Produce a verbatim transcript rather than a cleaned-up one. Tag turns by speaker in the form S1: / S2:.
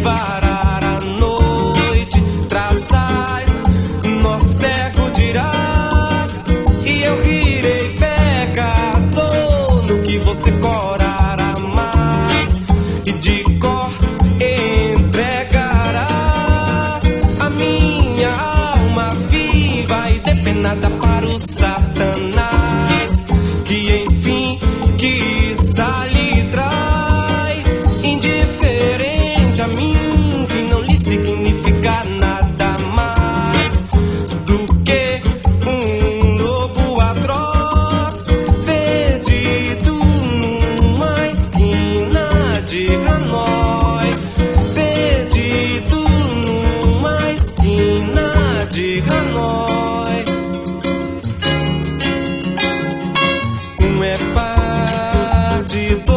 S1: varar a noite, traçais, nó cego dirás, e eu rirei pecador no que você corara mais, e de cor entregarás a minha alma viva e depenada para o Satanás, que enfim quiçá lhe trai, indiferente a mim, que não lhe significa nada mais do que um lobo atroz, perdido numa esquina de Hanoi, perdido numa esquina de Hanoi. Um é partido